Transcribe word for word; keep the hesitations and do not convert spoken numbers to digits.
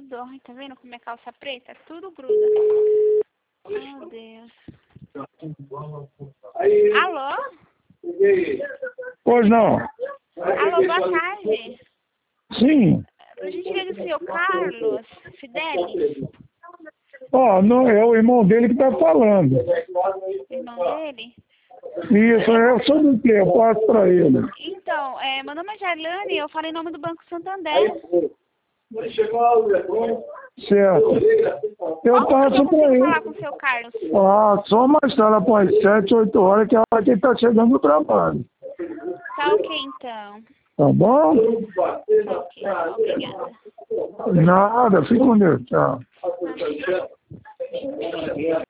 grudou. Ai, tá vendo como minha calça preta? Tudo gruda. Meu Deus. Alô? Pois não. Alô, boa tarde. Sim. A gente veio do senhor Carlos Fidelis, Ó, não, é o irmão dele que tá falando. irmão dele. Isso, eu sou do quê? Eu passo pra ele. Então, é, meu nome é Jarlane, eu falo em nome do Banco Santander. Certo. Eu Qual que eu passo pra consigo ele. falar com o seu Carlos? Ah, só mais tarde, após sete, oito horas, que é a hora que ele tá chegando do trabalho. Tá ok, então. Tá bom? Tá ok, obrigada. Nada, fica com Deus. Tchau. Amém.